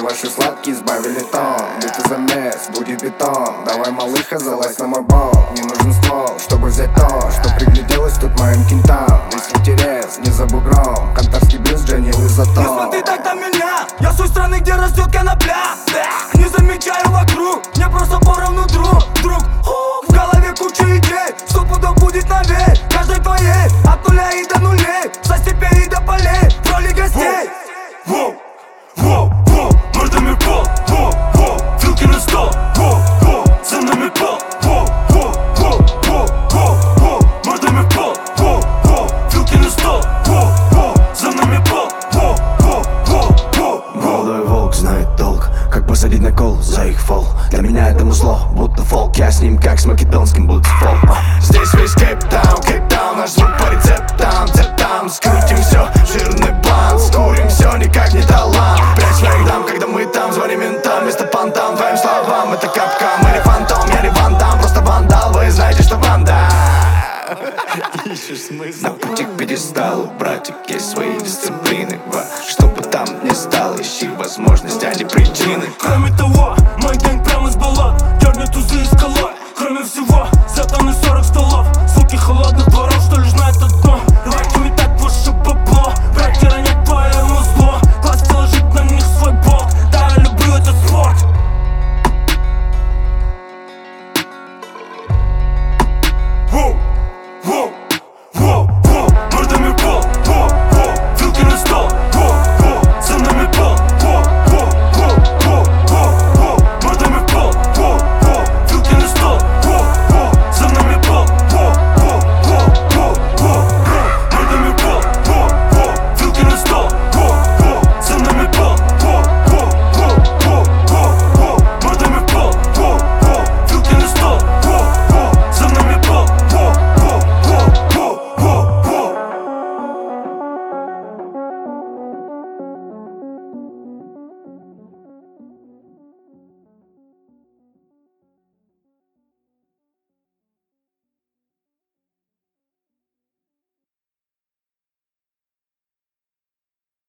ваши сладкие избавили тон. Битый замес, будет бетон. Давай, малыха, залазь на мой бол. Не нужен ствол, чтобы взять то, что пригляделось тут моим кентам. Весь интерес не за бугром. Кантарский блюз, Джанил и Зато. Не смотри так на меня, я с той страны, где растет конопля. Не замечаю вокруг, мне просто поровну друг. В голове куча идей, сто пудов будет новей. Каждой твоей, от нуля и до нулей, со степей и до полей, в роли гостей. Мордами пол, вилки на стол, за нами пол, мордами пол, вилки на стол, за нами пол. Молодой волк знает толк, как посадить на кол за их фол. Для меня это музло, будто фолк, я с ним как с македонским будто фолк.